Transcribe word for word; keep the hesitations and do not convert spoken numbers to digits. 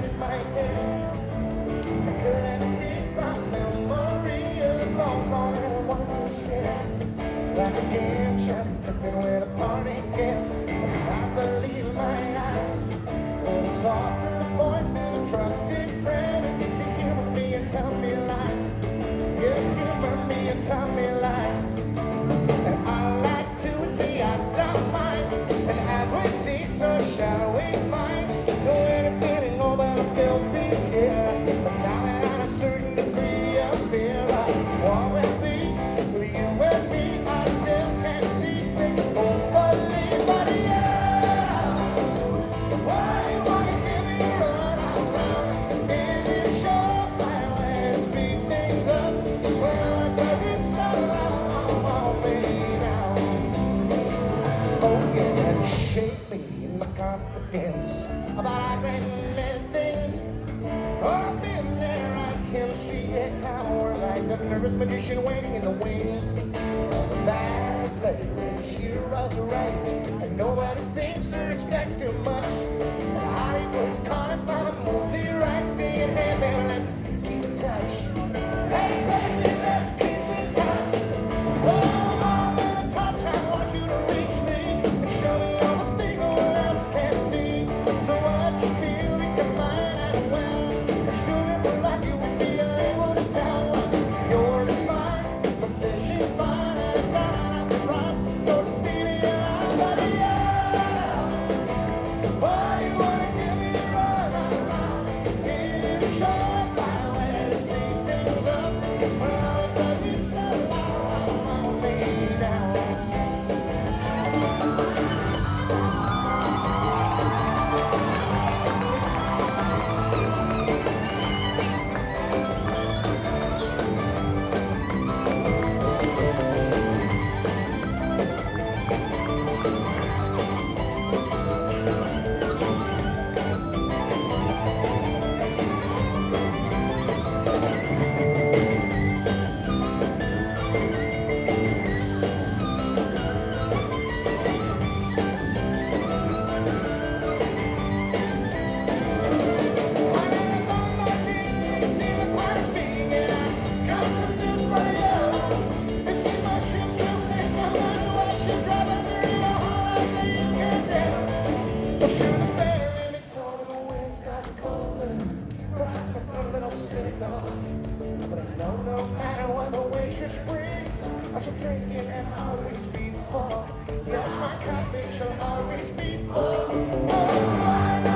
in my head. I couldn't escape my memory of the phone call and what you said. Like a game shot tested with a party gift. I could not believe my eyes. When I saw through the voice of a trusted friend, it used to humor me and tell me lies. Yes, humor me and tell me lies. And I like to say I don't mind. And as we seek, so shall we find. No anything more, but I'll still be here. But now that I'm a certain degree of fear, I want will be with you and me. I still can't see things overly, but yeah. Why you wanna give me a run around? Is it sure I always beat things up when I put this all on me now? Oh yeah, and shake me in my confidence about I great many things. Up in there I can see it tower like a nervous magician waiting in the wings of a bad play with heroes right. And nobody thinks or expects too much. And Hollywood's calling for the movie right, saying, hey baby, let's keep in touch. Hey baby, let's keep in touch. Oh, I'm in touch. I want you to reach me and show me all the things no one else can see. So what you feel, we can find out well. And sure if we're lucky, we'd be unable to tell what's yours and mine. But this is fine, and it's not enough to run. So don't be the alive, but yeah. Why you wanna give me a run around? It is short, fire way to speed things up. Well, all it does is settle on me now. But I know no matter what the waitress brings, I shall drink it and always be full. Yes, my cup it shall always be full. Oh, I